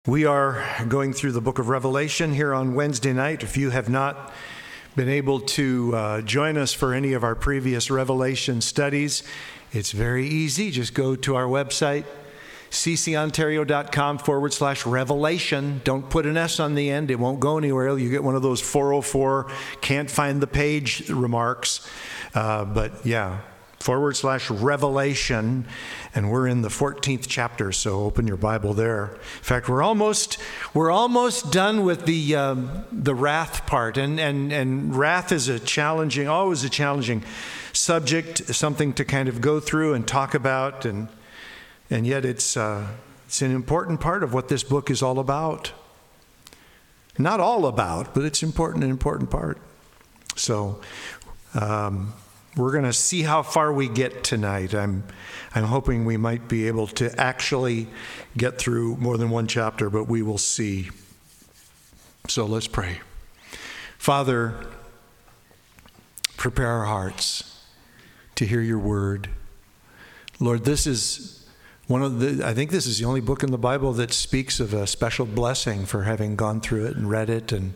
We are going through the book of Revelation here on Wednesday night. If you have not been able to join us for any of our previous Revelation studies, it's very easy. Just go to our website, ccontario.com/revelation. Don't put an S on the end. It won't go anywhere. You get one of those 404, can't find the page remarks. /revelation, and we're in the 14th chapter, so open your Bible there. In fact, we're almost done with the wrath part, and wrath is always a challenging subject, something to kind of go through and talk about, and yet it's an important part of what this book is all about. Not all about, but it's an important part. So we're going to see how far we get tonight. I'm hoping we might be able to actually get through more than one chapter, but we will see. So let's pray. Father, prepare our hearts to hear your word. Lord, this is I think this is the only book in the Bible that speaks of a special blessing for having gone through it and read it. And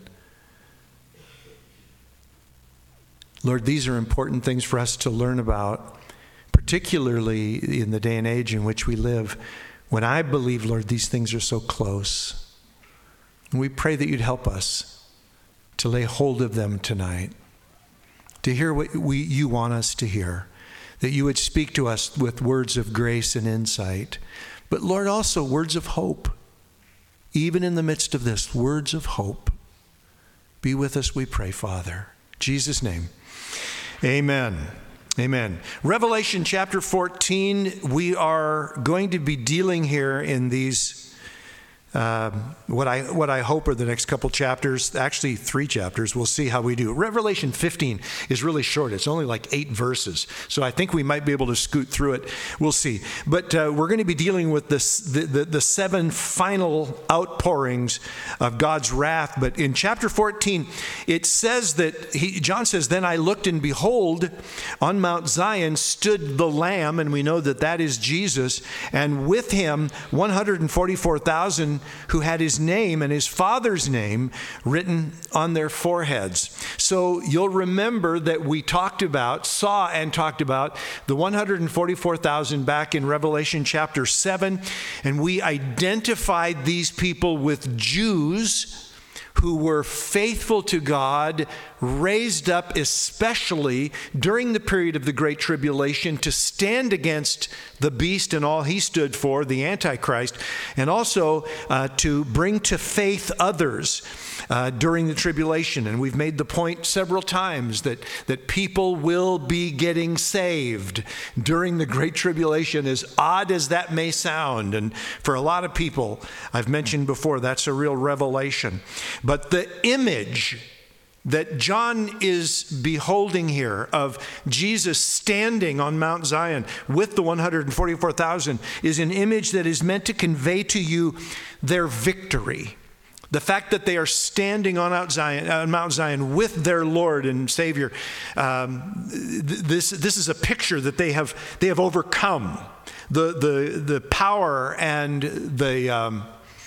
Lord, these are important things for us to learn about, particularly in the day and age in which we live, when I believe, Lord, these things are so close. And we pray that you'd help us to lay hold of them tonight, to hear what you want us to hear, that you would speak to us with words of grace and insight, but Lord, also words of hope. Even in the midst of this, words of hope. Be with us, we pray, Father. In Jesus' name. Amen. Amen. Revelation chapter 14, we are going to be dealing here in these, what I hope are the next couple chapters, actually 3 chapters. We'll see how we do. Revelation 15 is really short. It's only like 8 verses. So I think we might be able to scoot through it. We'll see. But we're going to be dealing with the 7 final outpourings of God's wrath. But in chapter 14, it says that John says, "Then I looked, and behold, on Mount Zion stood the Lamb," and we know that that is Jesus, "and with him 144,000 who had his name and his Father's name written on their foreheads." So you'll remember that we saw and talked about the 144,000 back in Revelation chapter 7, and we identified these people with Jews who were faithful to God, raised up especially during the period of the Great Tribulation to stand against the beast and all he stood for, the Antichrist, and also to bring to faith others during the tribulation. And we've made the point several times that people will be getting saved during the Great Tribulation, as odd as that may sound. And for a lot of people, I've mentioned before, that's a real revelation. But the image that John is beholding here of Jesus standing on Mount Zion with the 144,000 is an image that is meant to convey to you their victory. The fact that they are standing on Mount Zion with their Lord and Savior, this is a picture that they have overcome the power and the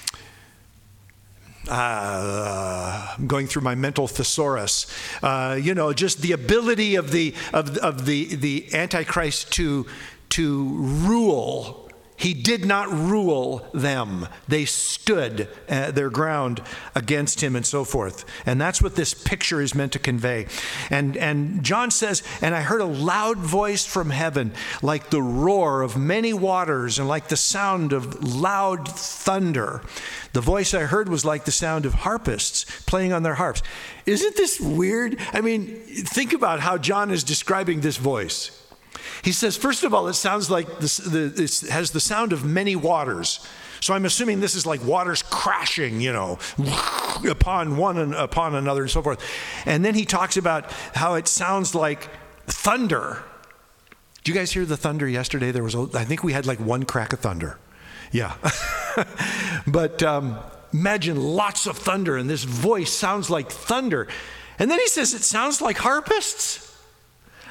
I'm going through my mental thesaurus. Just the ability of the Antichrist to rule. He did not rule them. They stood their ground against him and so forth. And that's what this picture is meant to convey. And John says, "And I heard a loud voice from heaven, like the roar of many waters and like the sound of loud thunder. The voice I heard was like the sound of harpists playing on their harps." Isn't this weird? I mean, think about how John is describing this voice. He says, first of all, it sounds like it has the sound of many waters. So I'm assuming this is like waters crashing, upon one and upon another and so forth. And then he talks about how it sounds like thunder. Did you guys hear the thunder yesterday? I think we had like one crack of thunder. Yeah. But imagine lots of thunder, and this voice sounds like thunder. And then he says it sounds like harpists.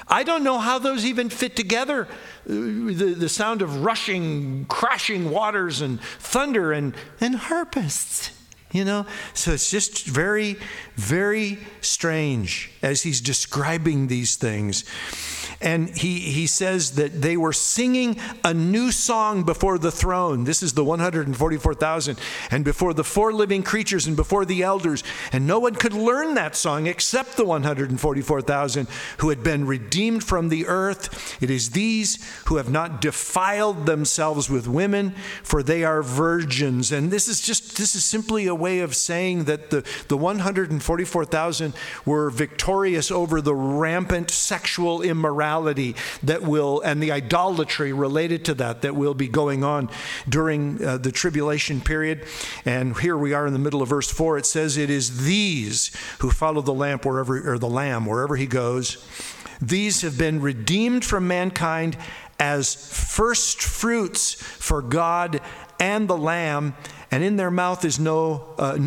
I don't know how those even fit together. The sound of rushing, crashing waters and thunder and harpists, So it's just very, very strange as he's describing these things. And he says that they were singing a new song before the throne. This is the 144,000. And before the four living creatures and before the elders. And no one could learn that song except the 144,000 who had been redeemed from the earth. It is these who have not defiled themselves with women, for they are virgins. And this is simply a way of saying that the 144,000 were victorious over the rampant sexual immorality and the idolatry related to that will be going on during the tribulation period. And here we are in the middle of verse 4. It says, it is these who follow the Lamb wherever he goes. These have been redeemed from mankind as first fruits for God and the Lamb. And in their mouth no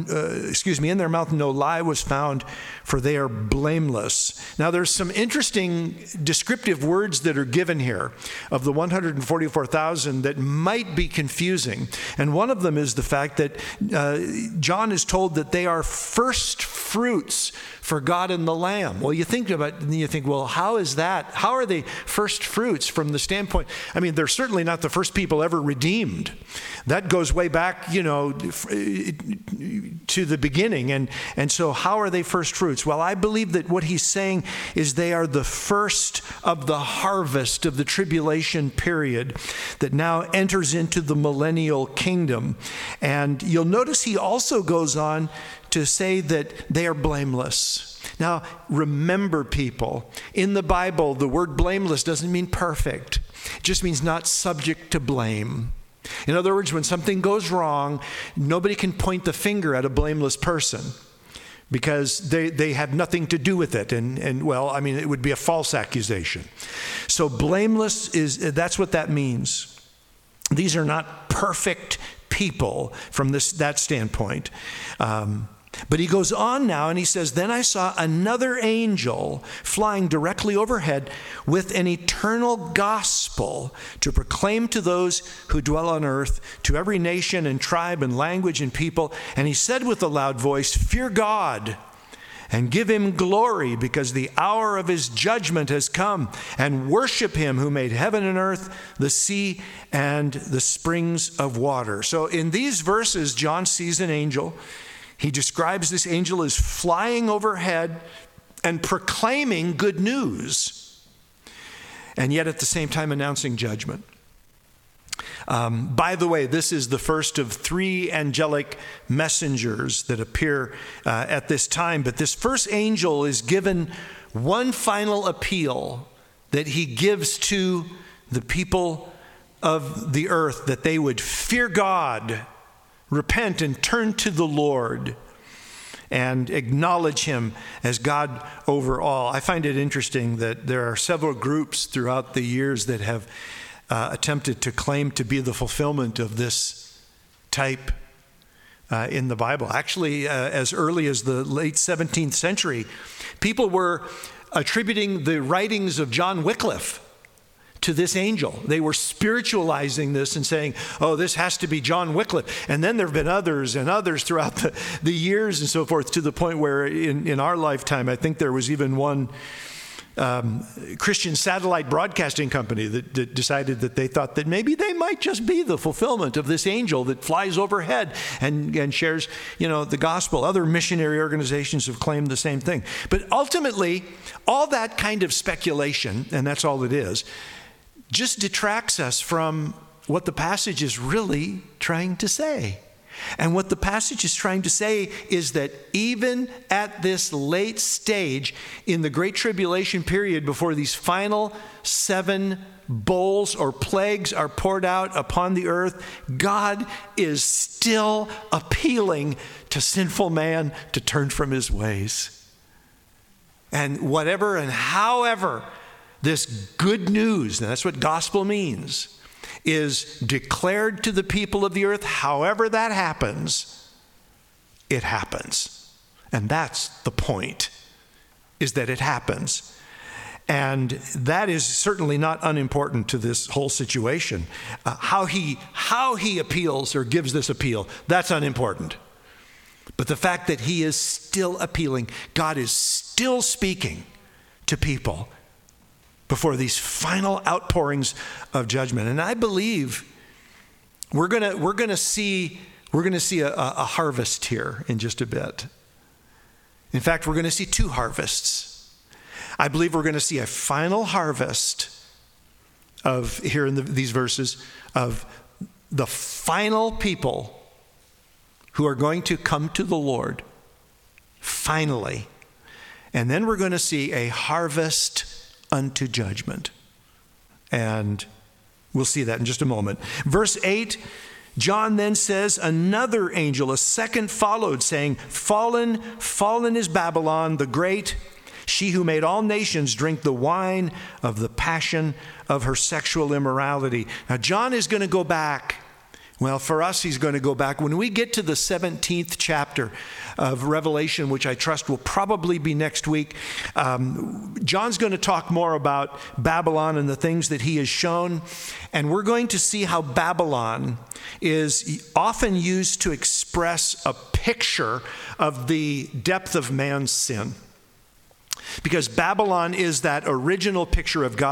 lie was found, for they are blameless. Now there's some interesting descriptive words that are given here of the 144,000 that might be confusing. And one of them is the fact that John is told that they are first fruits for God and the Lamb. Well, you think, well, how is that? How are they first fruits from the standpoint? I mean, they're certainly not the first people ever redeemed. That goes way back, to the beginning. And so how are they first fruits? Well, I believe that what he's saying is they are the first of the harvest of the tribulation period that now enters into the millennial kingdom. And you'll notice he also goes on to say that they are blameless. Now, remember, people, in the Bible, the word blameless doesn't mean perfect. It just means not subject to blame. In other words, when something goes wrong, nobody can point the finger at a blameless person because they have nothing to do with it. And it would be a false accusation. So blameless that's what that means. These are not perfect people from that standpoint. But he goes on now and he says, then I saw another angel flying directly overhead with an eternal gospel to proclaim to those who dwell on earth, to every nation and tribe and language and people. And he said with a loud voice, fear God and give him glory, because the hour of his judgment has come, and worship him who made heaven and earth, the sea, and the springs of water. So in these verses, John sees an angel. He describes this angel as flying overhead and proclaiming good news, and yet at the same time announcing judgment. By the way, this is the first of 3 angelic messengers that appear at this time, but this first angel is given one final appeal that he gives to the people of the earth, that they would fear God, repent and turn to the Lord, and acknowledge him as God over all. I find it interesting that there are several groups throughout the years that have attempted to claim to be the fulfillment of this type in the Bible. Actually, as early as the late 17th century, people were attributing the writings of John Wycliffe to this angel. They were spiritualizing this and saying, oh, this has to be John Wycliffe. And then there have been others and others throughout the years and so forth, to the point where in our lifetime, I think there was even one Christian satellite broadcasting company that decided that they thought that maybe they might just be the fulfillment of this angel that flies overhead and shares, the gospel. Other missionary organizations have claimed the same thing. But ultimately, all that kind of speculation, and that's all it is, just detracts us from what the passage is really trying to say. And what the passage is trying to say is that even at this late stage in the Great Tribulation period, before these final 7 bowls or plagues are poured out upon the earth, God is still appealing to sinful man to turn from his ways. And whatever and however this good news, and that's what gospel means, is declared to the people of the earth, however that happens, it happens. And that's the point, is that it happens. And that is certainly not unimportant to this whole situation. How he appeals or gives this appeal, that's unimportant. But the fact that he is still appealing, God is still speaking to people before these final outpourings of judgment. And I believe we're gonna see a harvest here in just a bit. In fact, we're going to see two harvests. I believe we're going to see a final harvest of, here in these verses, of the final people who are going to come to the Lord, finally. And then we're going to see a harvest unto judgment. And we'll see that in just a moment. Verse 8, John then says, another angel, a second followed, saying, Fallen, fallen is Babylon the great, she who made all nations drink the wine of the passion of her sexual immorality. Now, John is going to go back. Well, for us, he's going to go back. When we get to the 17th chapter of Revelation, which I trust will probably be next week, John's going to talk more about Babylon and the things that he has shown. And we're going to see how Babylon is often used to express a picture of the depth of man's sin. Because Babylon is that original picture of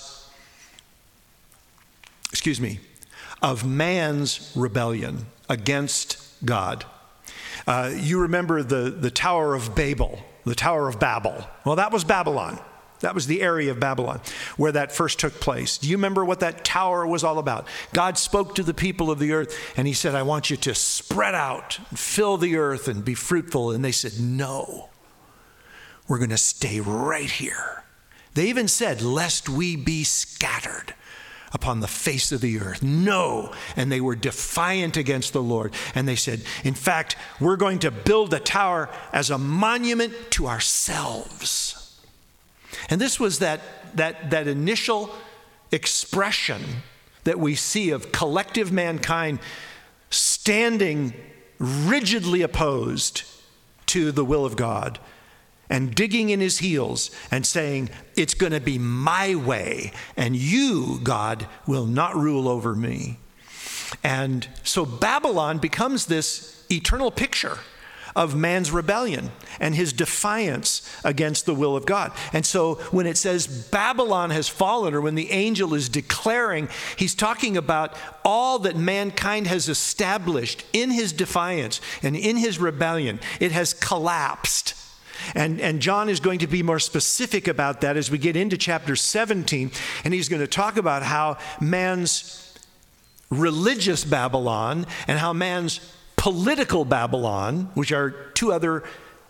of man's rebellion against God. You remember the Tower of Babel, the Tower of Babel. Well, that was Babylon. That was the area of Babylon where that first took place. Do you remember what that tower was all about? God spoke to the people of the earth and he said, I want you to spread out, fill the earth and be fruitful. And they said, no. We're going to stay right here. They even said, lest we be scattered upon the face of the earth. No. And they were defiant against the Lord. And they said, in fact, we're going to build a tower as a monument to ourselves. And this was that initial expression that we see of collective mankind standing rigidly opposed to the will of God, and digging in his heels and saying, it's going to be my way, and you, God, will not rule over me. And so Babylon becomes this eternal picture of man's rebellion and his defiance against the will of God. And so when it says Babylon has fallen, or when the angel is declaring, he's talking about all that mankind has established in his defiance and in his rebellion. It has collapsed. And John is going to be more specific about that as we get into chapter 17, and he's going to talk about how man's religious Babylon and how man's political Babylon, which are two other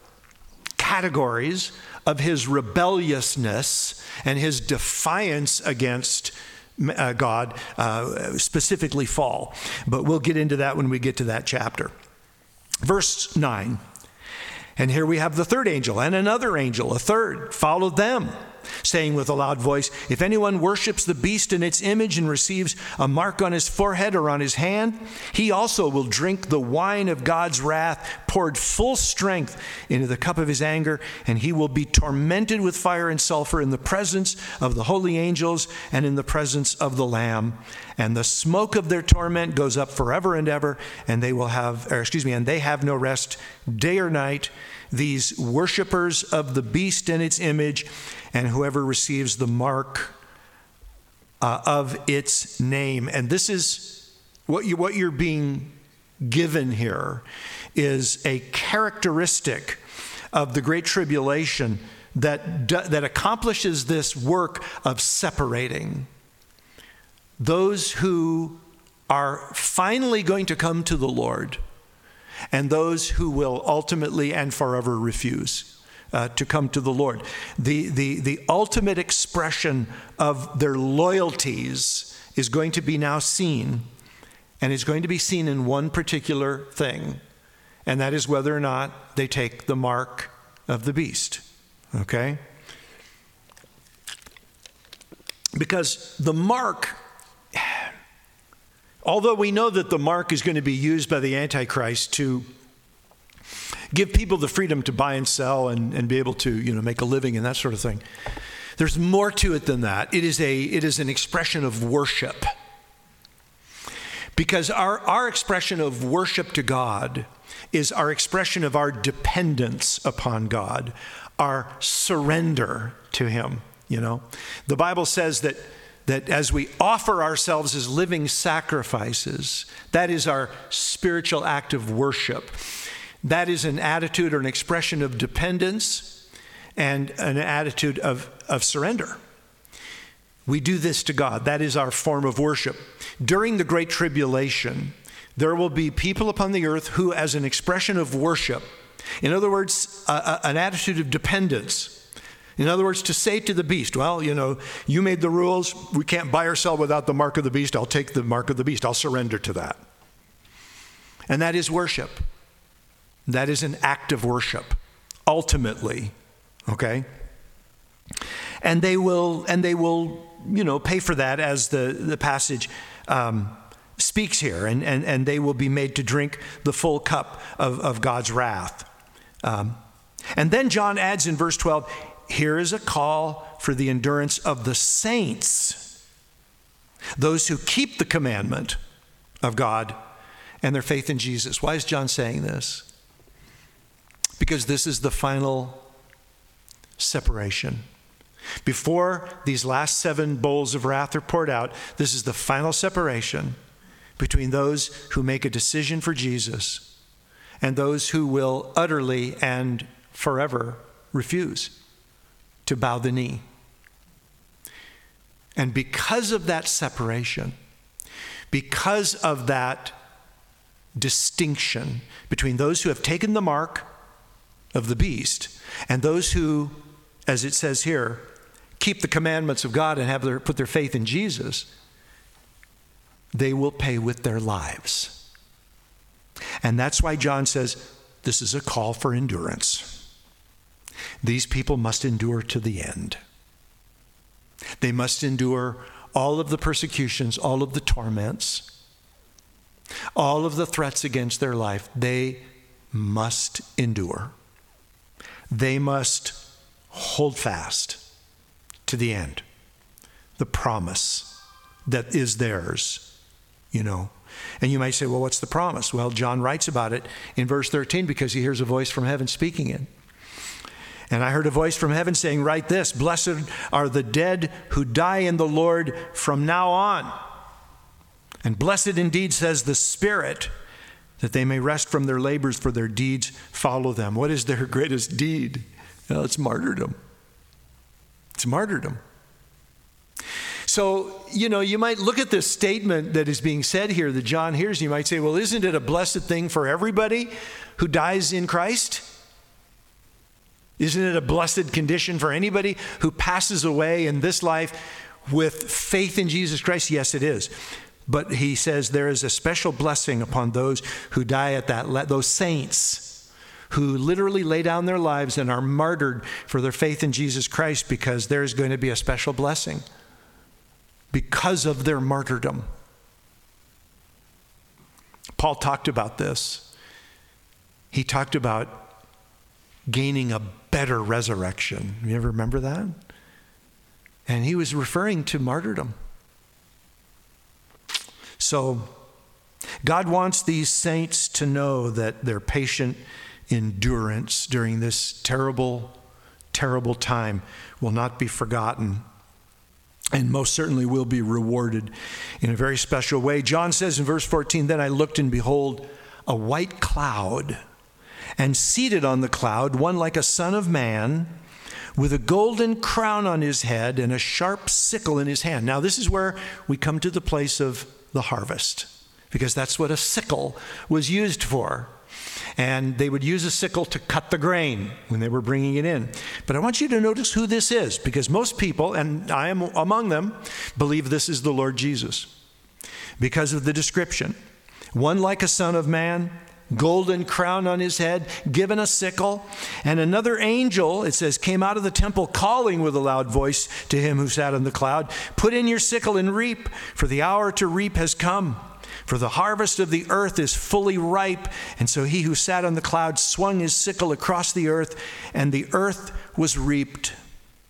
categories of his rebelliousness and his defiance against God, specifically fall. But we'll get into that when we get to that chapter. Verse 9. And here we have the third angel, and another angel, a third, followed them, saying with a loud voice, if anyone worships the beast in its image and receives a mark on his forehead or on his hand, he also will drink the wine of God's wrath, poured full strength into the cup of his anger, and he will be tormented with fire and sulfur in the presence of the holy angels and in the presence of the Lamb. And the smoke of their torment goes up forever and ever, and they have no rest day or night, these worshipers of the beast and its image, and whoever receives the mark of its name. And this is what you're being given here is a characteristic of the Great Tribulation that accomplishes this work of separating those who are finally going to come to the Lord and those who will ultimately and forever refuse to come to the Lord. The ultimate expression of their loyalties is going to be now seen, and it's going to be seen in one particular thing, and that is whether or not they take the mark of the beast. Okay? Because the mark, although we know that the mark is going to be used by the Antichrist to give people the freedom to buy and sell and be able to, make a living and that sort of thing, There's more to it than that. It is an expression of worship. Because our expression of worship to God is our expression of our dependence upon God, our surrender to him, you know. The Bible says that as we offer ourselves as living sacrifices, that is our spiritual act of worship. That is an attitude or an expression of dependence and an attitude of surrender. We do this to God. That is our form of worship. During the Great Tribulation, there will be people upon the earth who, as an expression of worship, in other words, an attitude of dependence. In other words, to say to the beast, well, you know, you made the rules. We can't buy or sell without the mark of the beast. I'll take the mark of the beast. I'll surrender to that. And that is worship. That is an act of worship, ultimately, okay? And they will, you know, pay for that, as the passage speaks here, and they will be made to drink the full cup of God's wrath. And then John adds in verse 12, here is a call for the endurance of the saints, those who keep the commandment of God and their faith in Jesus. Why is John saying this? Because this is the final separation. Before these last 7 bowls of wrath are poured out, this is the final separation between those who make a decision for Jesus and those who will utterly and forever refuse to bow the knee. And because of that separation, because of that distinction between those who have taken the mark of the beast and those who, as it says here, keep the commandments of God and put their faith in Jesus, they will pay with their lives. And that's why John says this is a call for endurance. These people must endure to the end. They must endure all of the persecutions, all of the torments, all of the threats against their life. They must endure. They must hold fast to the end, the promise that is theirs, you know. And you might say, well, what's the promise? Well, John writes about it in verse 13 because he hears a voice from heaven speaking it. And I heard a voice from heaven saying, write this, blessed are the dead who die in the Lord from now on. And blessed indeed, says the Spirit, that they may rest from their labors, for their deeds follow them. What is their greatest deed? Well, it's martyrdom. It's martyrdom. So, you know, you might look at this statement that is being said here that John hears, and you might say, well, isn't it a blessed thing for everybody who dies in Christ? Isn't it a blessed condition for anybody who passes away in this life with faith in Jesus Christ? Yes, it is. But he says there is a special blessing upon those who die at that, those saints who literally lay down their lives and are martyred for their faith in Jesus Christ, because there's going to be a special blessing because of their martyrdom. Paul talked about this. He talked about gaining a better resurrection. You ever remember that? And he was referring to martyrdom. So God wants these saints to know that their patient endurance during this terrible, terrible time will not be forgotten, and most certainly will be rewarded in a very special way. John says in verse 14, then I looked, and behold, a white cloud, and seated on the cloud, one like a son of man, with a golden crown on his head and a sharp sickle in his hand. Now this is where we come to the place of the harvest, because that's what a sickle was used for. And they would use a sickle to cut the grain when they were bringing it in. But I want you to notice who this is, because most people, and I am among them, believe this is the Lord Jesus because of the description. One like a son of man, golden crown on his head, given a sickle. And another angel, it says, came out of the temple calling with a loud voice to him who sat on the cloud, put in your sickle and reap, for the hour to reap has come. For the harvest of the earth is fully ripe. And so he who sat on the cloud swung his sickle across the earth, and the earth was reaped.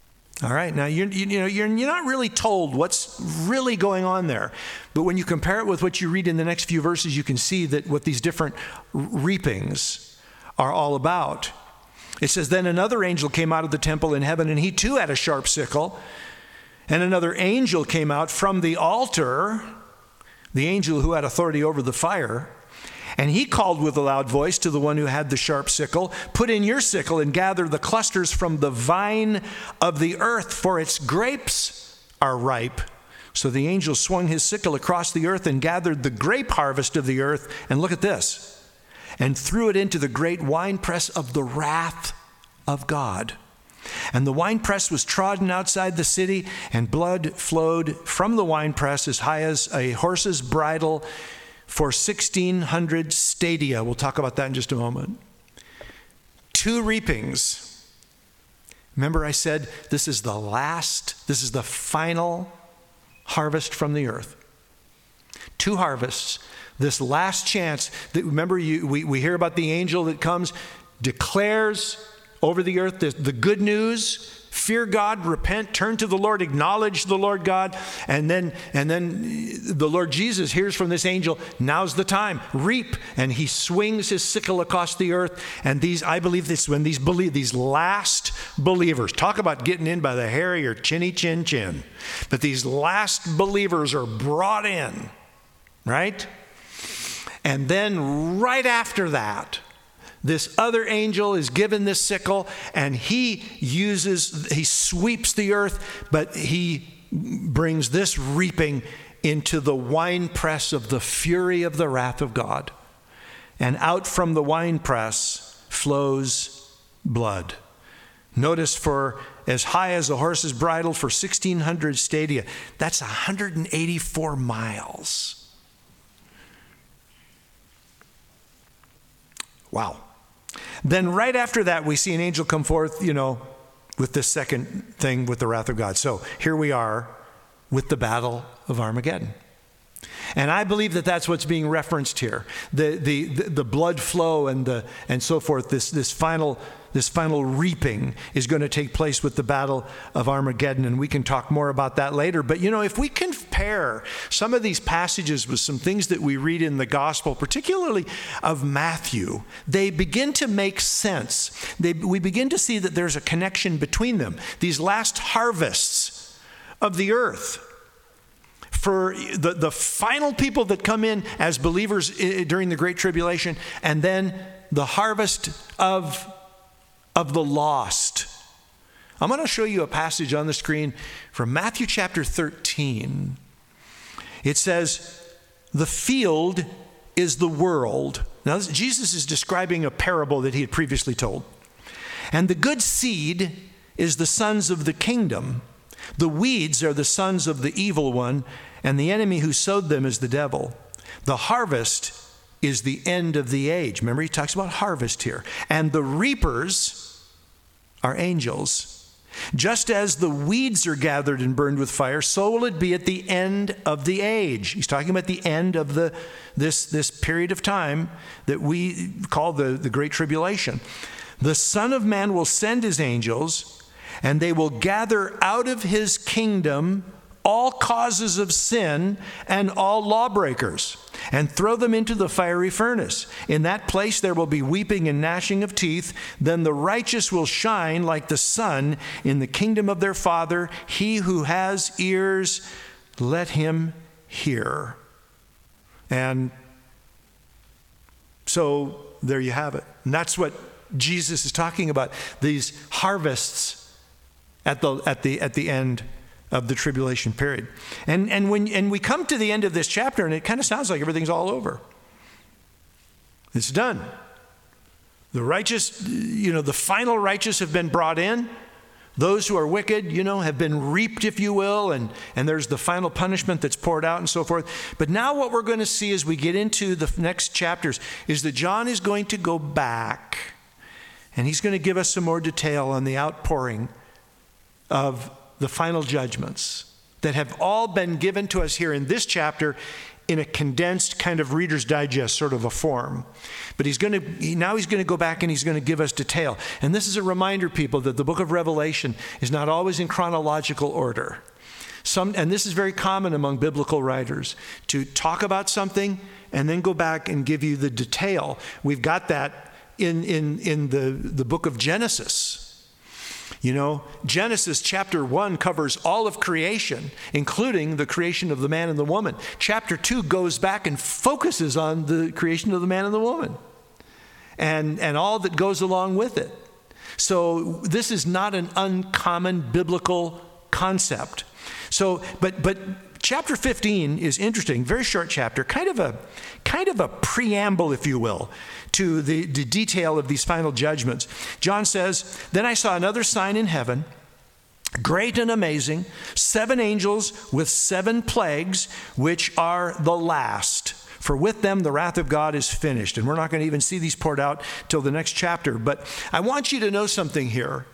All right, now you're not really told what's really going on there. But when you compare it with what you read in the next few verses, you can see that what these different reapings are all about. It says, then another angel came out of the temple in heaven, and he too had a sharp sickle. And another angel came out from the altar, the angel who had authority over the fire. And he called with a loud voice to the one who had the sharp sickle, put in your sickle and gather the clusters from the vine of the earth, for its grapes are ripe. So the angel swung his sickle across the earth and gathered the grape harvest of the earth. And look at this. And threw it into the great winepress of the wrath of God. And the winepress was trodden outside the city, and blood flowed from the winepress as high as a horse's bridle, for 1,600 stadia. We'll talk about that in just a moment. 2 reapings. Remember I said this is the final harvest from the earth. 2 harvests. This last chance. Remember we hear about the angel that comes, declares over the earth the good news. Fear God, repent, turn to the Lord, acknowledge the Lord God, and then the Lord Jesus hears from this angel, now's the time, reap, and he swings his sickle across the earth. And I believe this when these last believers, talk about getting in by the hair of your chinny chin chin, but these last believers are brought in, right? And then right after that, this other angel is given this sickle, and he sweeps the earth, but he brings this reaping into the winepress of the fury of the wrath of God. And out from the winepress flows blood. Notice, for as high as a horse's bridle, for 1,600 stadia. That's 184 miles. Wow. Then right after that, we see an angel come forth, with this second thing with the wrath of God. So here we are with the battle of Armageddon. And I believe that that's what's being referenced here. The blood flow and so forth, this final reaping is going to take place with the battle of Armageddon, and we can talk more about that later. But if we compare some of these passages with some things that we read in the gospel, particularly of Matthew, they begin to make sense. We begin to see that there's a connection between them. These last harvests of the earth, for the final people that come in as believers during the Great Tribulation, and then the harvest of the lost. I'm going to show you a passage on the screen from Matthew chapter 13. It says, the field is the world. Now, Jesus is describing a parable that he had previously told. And the good seed is the sons of the kingdom. The weeds are the sons of the evil one, and the enemy who sowed them is the devil. The harvest is the end of the age. Remember, he talks about harvest here. And the reapers are angels. Just as the weeds are gathered and burned with fire, so will it be at the end of the age. He's talking about the end of this period of time that we call the Great Tribulation. The Son of Man will send his angels, and they will gather out of his kingdom all causes of sin and all lawbreakers, and throw them into the fiery furnace. In that place there will be weeping and gnashing of teeth. Then the righteous will shine like the sun in the kingdom of their Father. He who has ears, let him hear. And so there you have it. And that's what Jesus is talking about, these harvests at the end of the tribulation period. And when we come to the end of this chapter, and it kind of sounds like everything's all over. It's done. The righteous, the final righteous have been brought in. Those who are wicked, have been reaped, if you will, and there's the final punishment that's poured out and so forth. But now what we're going to see as we get into the next chapters is that John is going to go back, and he's going to give us some more detail on the outpouring of the final judgments that have all been given to us here in this chapter in a condensed kind of Reader's Digest sort of a form. But now he's going to go back and he's going to give us detail. And this is a reminder, people, that the book of Revelation is not always in chronological order. And this is very common among biblical writers, to talk about something and then go back and give you the detail. We've got that in the book of Genesis. You know, Genesis chapter 1 covers all of creation, including the creation of the man and the woman. Chapter 2 goes back and focuses on the creation of the man and the woman and all that goes along with it. So this is not an uncommon biblical concept. So, but chapter 15 is interesting, very short chapter, kind of a preamble, if you will, to the detail of these final judgments. John says, "Then I saw another sign in heaven, great and amazing, 7 angels with 7 plagues, which are the last. For with them the wrath of God is finished." And we're not going to even see these poured out till the next chapter. But I want you to know something here.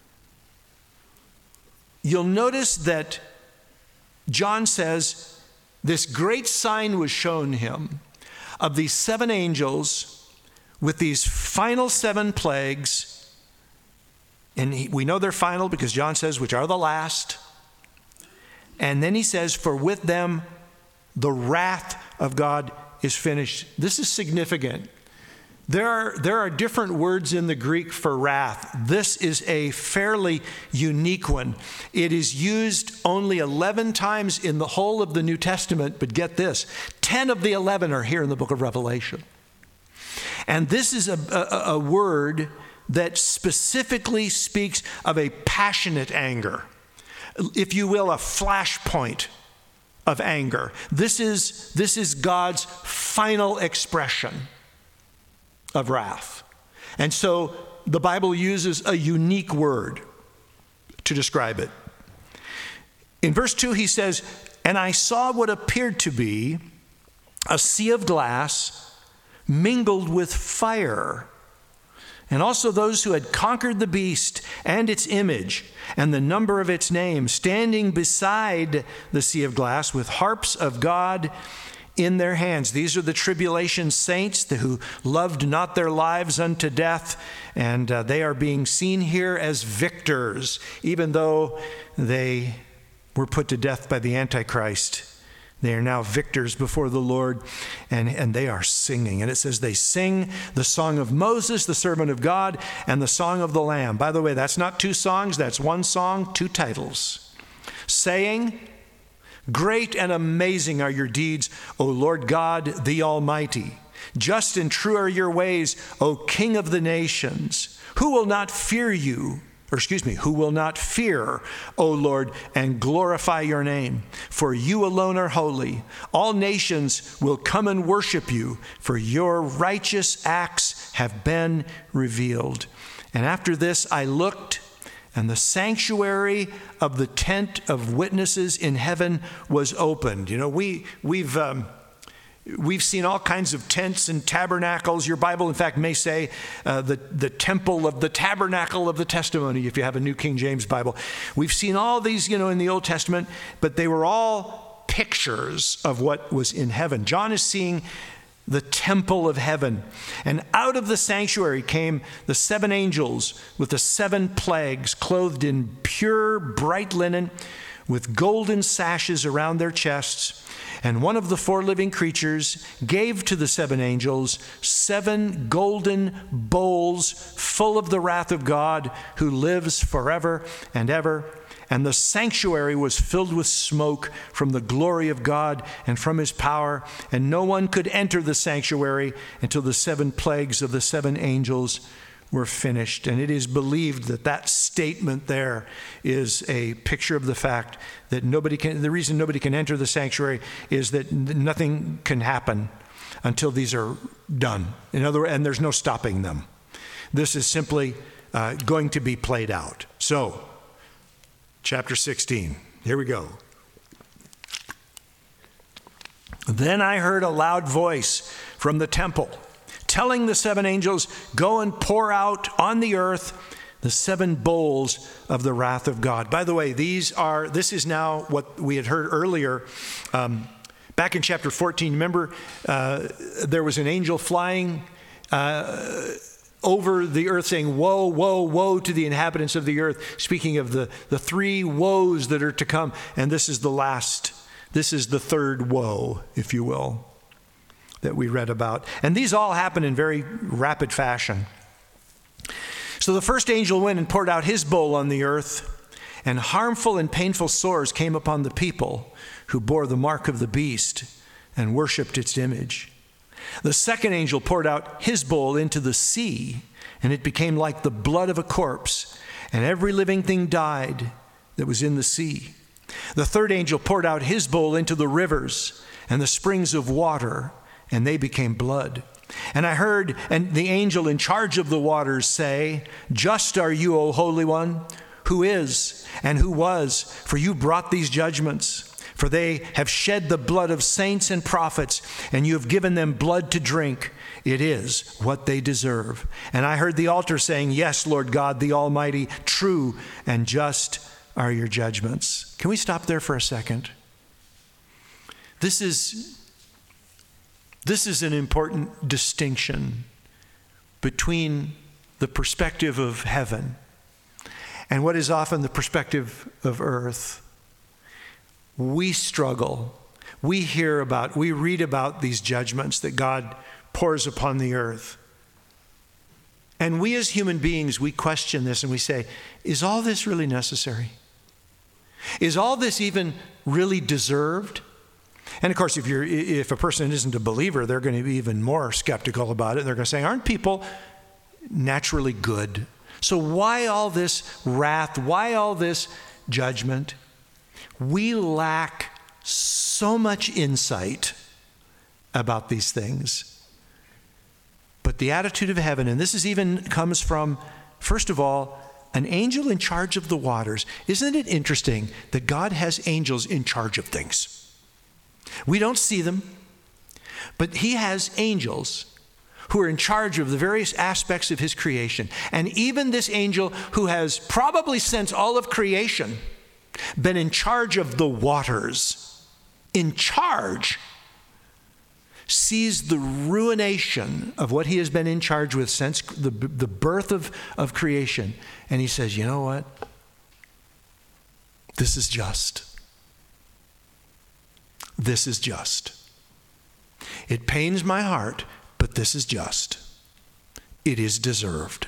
You'll notice that John says this great sign was shown him of these 7 angels with these final 7 plagues. And we know they're final because John says, which are the last. And then he says, for with them the wrath of God is finished. This is significant. There are different words in the Greek for wrath. This is a fairly unique one. It is used only 11 times in the whole of the New Testament, but get this, 10 of the 11 are here in the book of Revelation. And this is a word that specifically speaks of a passionate anger, if you will, a flashpoint of anger. This is God's final expression of wrath. And so the Bible uses a unique word to describe it. In verse 2 he says, "And I saw what appeared to be a sea of glass mingled with fire, and also those who had conquered the beast and its image and the number of its name, standing beside the sea of glass with harps of God in their hands." These are the tribulation saints who loved not their lives unto death, and they are being seen here as victors, even though they were put to death by the Antichrist. They are now victors before the Lord, and they are singing. And it says they sing the song of Moses, the servant of God, and the song of the Lamb. By the way, that's not 2 songs, that's 1 song, 2 titles. Saying, "Great and amazing are your deeds, O Lord God, the Almighty. Just and true are your ways, O King of the nations. Who will not fear, O Lord, and glorify your name? For you alone are holy. All nations will come and worship you, for your righteous acts have been revealed." And after this I looked, and the sanctuary of the tent of witnesses in heaven was opened. You know, we've seen all kinds of tents and tabernacles. Your Bible, in fact, may say the temple of the tabernacle of the testimony, if you have a New King James Bible. We've seen all these, in the Old Testament, but they were all pictures of what was in heaven. John is seeing the temple of heaven. And out of the sanctuary came the 7 angels with the 7 plagues, clothed in pure bright linen, with golden sashes around their chests. And one of the 4 living creatures gave to the 7 angels 7 golden bowls full of the wrath of God, who lives forever and ever. And the sanctuary was filled with smoke from the glory of God and from his power. And no one could enter the sanctuary until the 7 plagues of the 7 angels were finished. And it is believed that statement there is a picture of the fact that the reason nobody can enter the sanctuary is that nothing can happen until these are done. And there's no stopping them. This is simply going to be played out. So, chapter 16, here we go. "Then I heard a loud voice from the temple, telling the 7 angels, 'Go and pour out on the earth the 7 bowls of the wrath of God.'" By the way, this is now what we had heard earlier. Back in chapter 14, remember there was an angel flying over the earth saying, woe, woe, woe to the inhabitants of the earth, speaking of the three woes that are to come. And this is the last, this is the third woe, if you will, that we read about. And these all happen in very rapid fashion. So the first angel went and poured out his bowl on the earth, and harmful and painful sores came upon the people who bore the mark of the beast and worshiped its image. The second angel poured out his bowl into the sea, and it became like the blood of a corpse, and every living thing died that was in the sea. The third angel poured out his bowl into the rivers and the springs of water, and they became blood. And I heard the angel in charge of the waters say, just are you, O Holy One, who is and who was, for you brought these judgments. For they have shed the blood of saints and prophets, and you have given them blood to drink. It is what they deserve. And I heard the altar saying, yes, Lord God, the Almighty, true and just are your judgments. Can we stop there for a second? This is an important distinction between the perspective of heaven and what is often the perspective of earth. We struggle. We read about these judgments that God pours upon the earth. And we as human beings, we question this and we say, is all this really necessary? Is all this even really deserved? And of course, if a person isn't a believer, they're going to be even more skeptical about it. They're going to say, aren't people naturally good? So why all this wrath? Why all this judgment? We lack so much insight about these things. But the attitude of heaven, and this comes from, first of all, an angel in charge of the waters. Isn't it interesting that God has angels in charge of things? We don't see them, but he has angels who are in charge of the various aspects of his creation. And even this angel who has probably since all of creation been in charge of the waters, sees the ruination of what he has been in charge with since the birth of creation. And he says, you know what? This is just. This is just. It pains my heart, but this is just. It is deserved.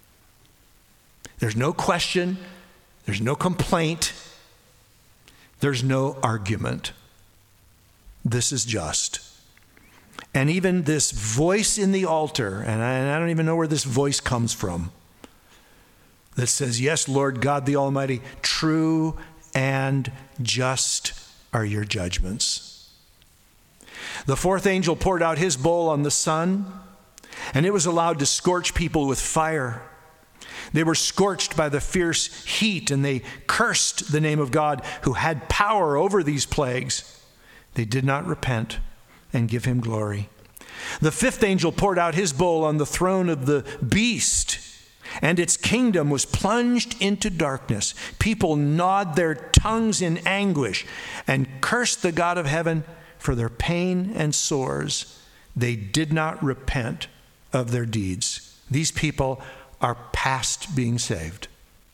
There's no question. There's no complaint. There's no argument. This is just. And even this voice in the altar, and I don't even know where this voice comes from, that says, yes, Lord God the Almighty, true and just are your judgments. The fourth angel poured out his bowl on the sun, and it was allowed to scorch people with fire. They were scorched by the fierce heat, and they cursed the name of God who had power over these plagues. They did not repent and give him glory. The fifth angel poured out his bowl on the throne of the beast, and its kingdom was plunged into darkness. People gnawed their tongues in anguish and cursed the God of heaven for their pain and sores. They did not repent of their deeds. These people are past being saved.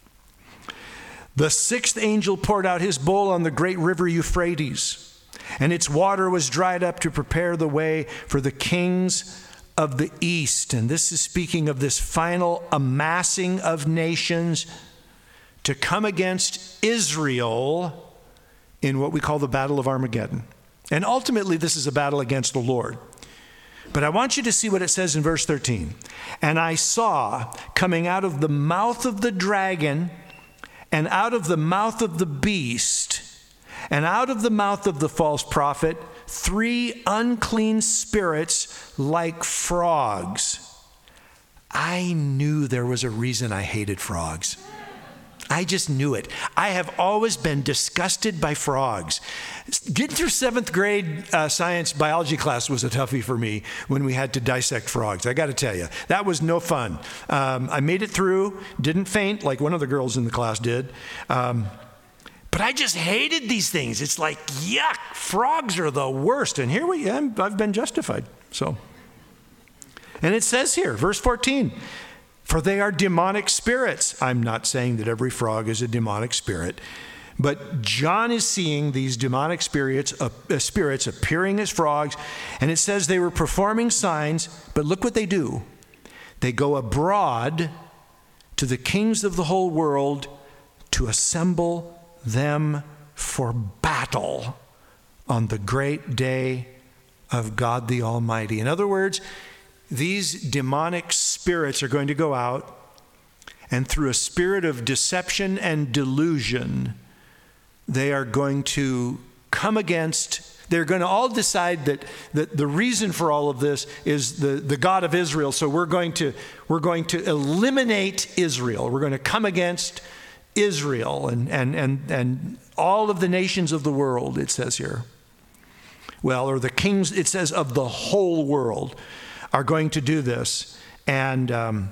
The sixth angel poured out his bowl on the great river Euphrates, and its water was dried up to prepare the way for the kings of the east. And this is speaking of this final amassing of nations to come against Israel in what we call the Battle of Armageddon. And ultimately, this is a battle against the Lord. But I want you to see what it says in verse 13. And I saw coming out of the mouth of the dragon and out of the mouth of the beast and out of the mouth of the false prophet 3 unclean spirits like frogs. I knew there was a reason I hated frogs. I just knew it. I have always been disgusted by frogs. Getting through 7th grade science biology class was a toughie for me when we had to dissect frogs. I got to tell you, that was no fun. I made it through, didn't faint like one of the girls in the class did. But I just hated these things. It's like, yuck, frogs are the worst. And here I've been justified. So, and it says here, verse 14, for they are demonic spirits. I'm not saying that every frog is a demonic spirit, but John is seeing these demonic spirits appearing as frogs, and it says they were performing signs, but look what they do. They go abroad to the kings of the whole world to assemble them for battle on the great day of God the Almighty. In other words, these demonic spirits are going to go out, and through a spirit of deception and delusion, they are going to come against, they're going to all decide that the reason for all of this is the God of Israel. So we're going to eliminate Israel. We're going to come against Israel and all of the nations of the world, it says here. Well, or the kings, it says, of the whole world are going to do this. And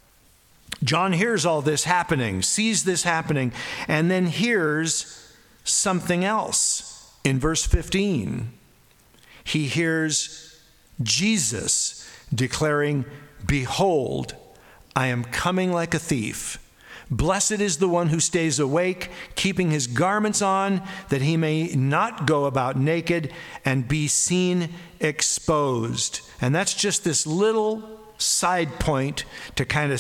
John hears all this happening, sees this happening, and then hears something else. In verse 15, he hears Jesus declaring, behold, I am coming like a thief. Blessed is the one who stays awake, keeping his garments on, that he may not go about naked and be seen exposed. And that's just this little side point to kind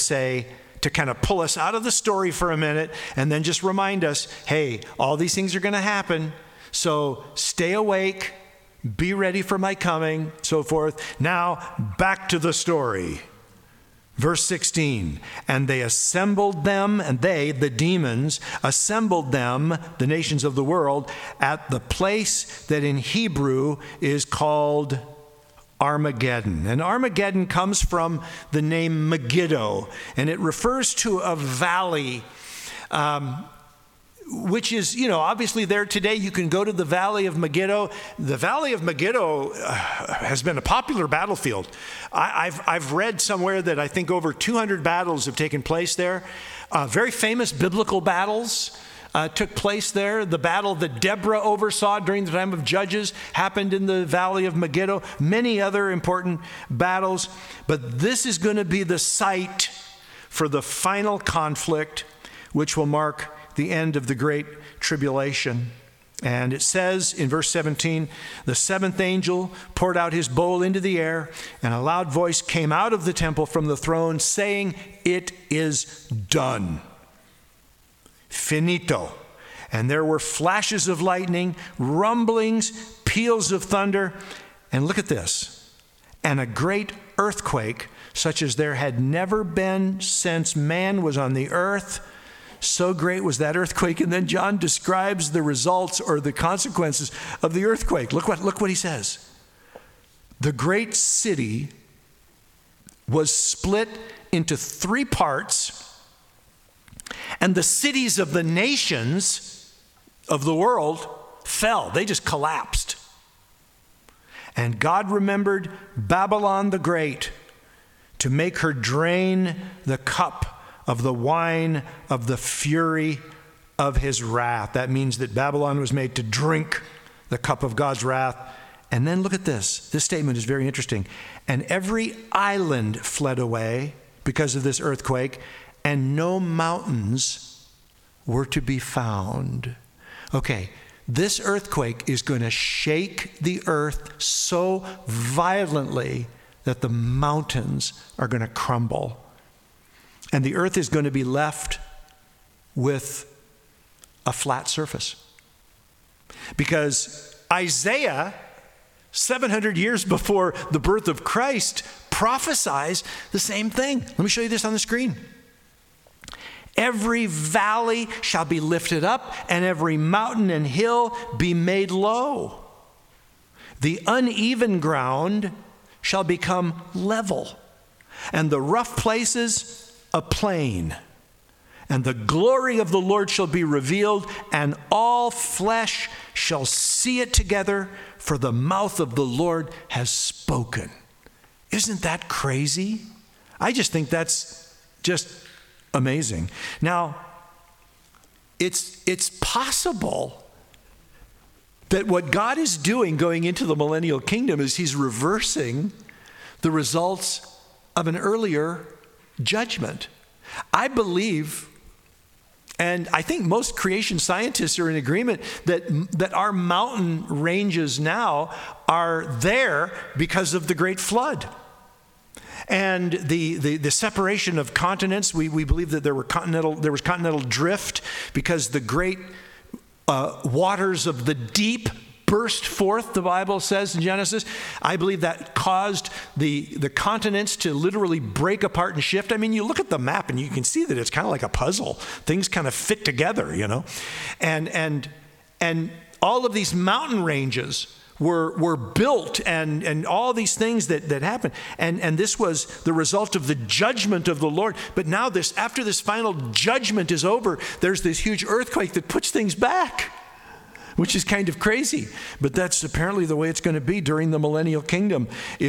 of pull us out of the story for a minute and then just remind us, hey, all these things are going to happen. So stay awake, be ready for my coming, so forth. Now, back to the story. Verse 16, and they assembled them, and they, the demons, assembled them, the nations of the world, at the place that in Hebrew is called Armageddon. And Armageddon comes from the name Megiddo, and it refers to a valley, which is, obviously there today. You can go to the Valley of Megiddo. The Valley of Megiddo has been a popular battlefield. I've read somewhere that I think over 200 battles have taken place there. Very famous biblical battles took place there. The battle that Deborah oversaw during the time of Judges happened in the Valley of Megiddo. Many other important battles. But this is going to be the site for the final conflict, which will mark the end of the Great Tribulation. And it says in verse 17, the seventh angel poured out his bowl into the air, and a loud voice came out of the temple from the throne saying, it is done. Finito. And there were flashes of lightning, rumblings, peals of thunder, and look at this, and a great earthquake, such as there had never been since man was on the earth. So great was that earthquake. And then John describes the results or the consequences of the earthquake. Look what he says. The great city was split into 3 parts, and the cities of the nations of the world fell. They just collapsed. And God remembered Babylon the Great to make her drain the cup of the wine of the fury of his wrath. That means that Babylon was made to drink the cup of God's wrath. And then look at this. This statement is very interesting. And every island fled away because of this earthquake, and no mountains were to be found. Okay, this earthquake is going to shake the earth so violently that the mountains are going to crumble. And the earth is going to be left with a flat surface. Because Isaiah, 700 years before the birth of Christ, prophesies the same thing. Let me show you this on the screen. Every valley shall be lifted up, and every mountain and hill be made low. The uneven ground shall become level, and the rough places a plain. And the glory of the Lord shall be revealed, and all flesh shall see it together, for the mouth of the Lord has spoken. Isn't that crazy? I just think that's just amazing. Now, it's possible that what God is doing going into the millennial kingdom is he's reversing the results of an earlier judgment. I believe, and I think most creation scientists are in agreement, that our mountain ranges now are there because of the great flood. And the separation of continents, we believe that there was continental drift because the great waters of the deep burst forth, the Bible says in Genesis. I believe that caused the continents to literally break apart and shift. I mean, you look at the map and you can see that it's kind of like a puzzle. Things kind of fit together, you know. And all of these mountain ranges were built and all these things that happened. And this was the result of the judgment of the Lord. But now after this final judgment is over, there's this huge earthquake that puts things back, which is kind of crazy. But that's apparently the way it's going to be during the millennial kingdom.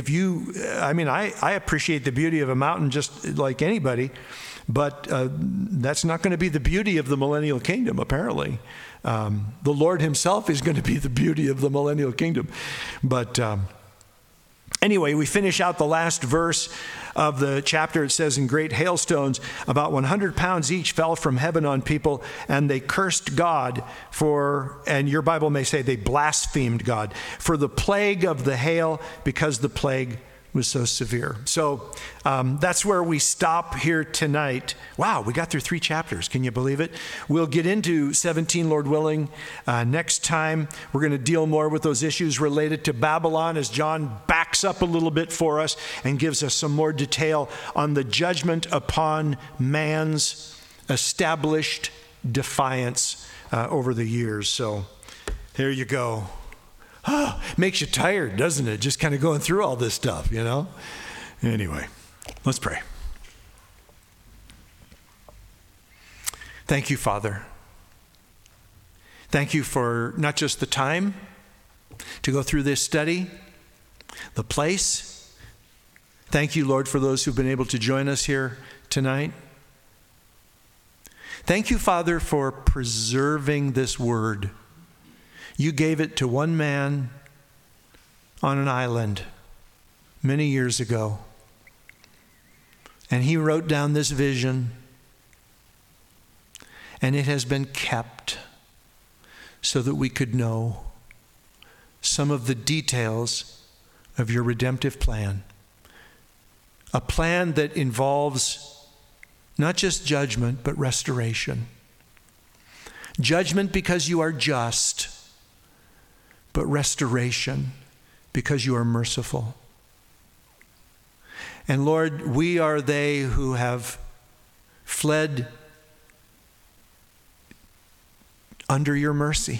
I appreciate the beauty of a mountain just like anybody, but that's not going to be the beauty of the millennial kingdom, apparently. The Lord himself is going to be the beauty of the millennial kingdom. But anyway, we finish out the last verse of the chapter. It says, in great hailstones, about 100 pounds each fell from heaven on people, and they cursed God and your Bible may say they blasphemed God, for the plague of the hail, because the plague was so severe. So that's where we stop here tonight. Wow, we got through 3 chapters. Can you believe it? We'll get into 17, Lord willing, next time. We're going to deal more with those issues related to Babylon as John backs up a little bit for us and gives us some more detail on the judgment upon man's established defiance over the years. So there you go. Makes you tired, doesn't it? Just kind of going through all this stuff, you know? Anyway, let's pray. Thank you, Father. Thank you for not just the time to go through this study, the place. Thank you, Lord, for those who've been able to join us here tonight. Thank you, Father, for preserving this word. You gave it to one man on an island many years ago. And he wrote down this vision. And it has been kept so that we could know some of the details of your redemptive plan. A plan that involves not just judgment, but restoration. Judgment because you are just, but restoration because you are merciful. And Lord, we are they who have fled under your mercy.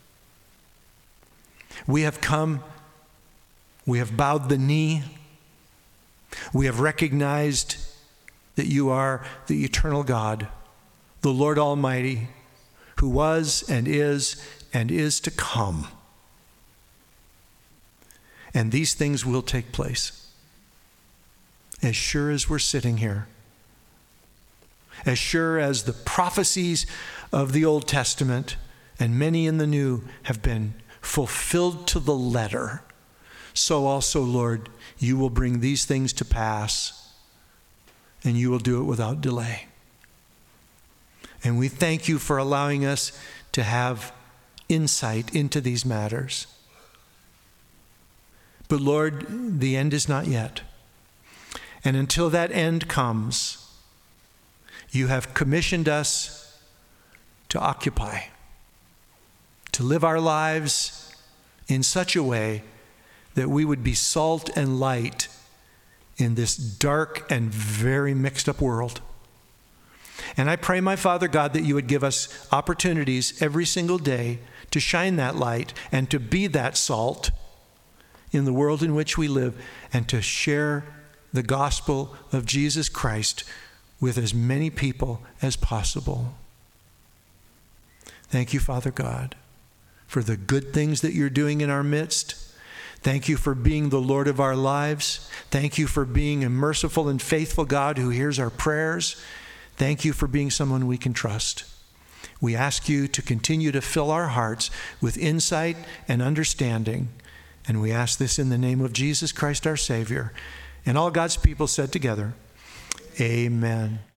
We have come, we have bowed the knee, we have recognized that you are the eternal God, the Lord Almighty, who was and is to come. And these things will take place. As sure as we're sitting here. As sure as the prophecies of the Old Testament and many in the New have been fulfilled to the letter, so also, Lord, you will bring these things to pass, and you will do it without delay. And we thank you for allowing us to have insight into these matters. But Lord, the end is not yet. And until that end comes, you have commissioned us to occupy, to live our lives in such a way that we would be salt and light in this dark and very mixed up world. And I pray, my Father God, that you would give us opportunities every single day to shine that light and to be that salt in the world in which we live, and to share the gospel of Jesus Christ with as many people as possible. Thank you, Father God, for the good things that you're doing in our midst. Thank you for being the Lord of our lives. Thank you for being a merciful and faithful God who hears our prayers. Thank you for being someone we can trust. We ask you to continue to fill our hearts with insight and understanding. And we ask this in the name of Jesus Christ, our Savior. And all God's people said together, amen.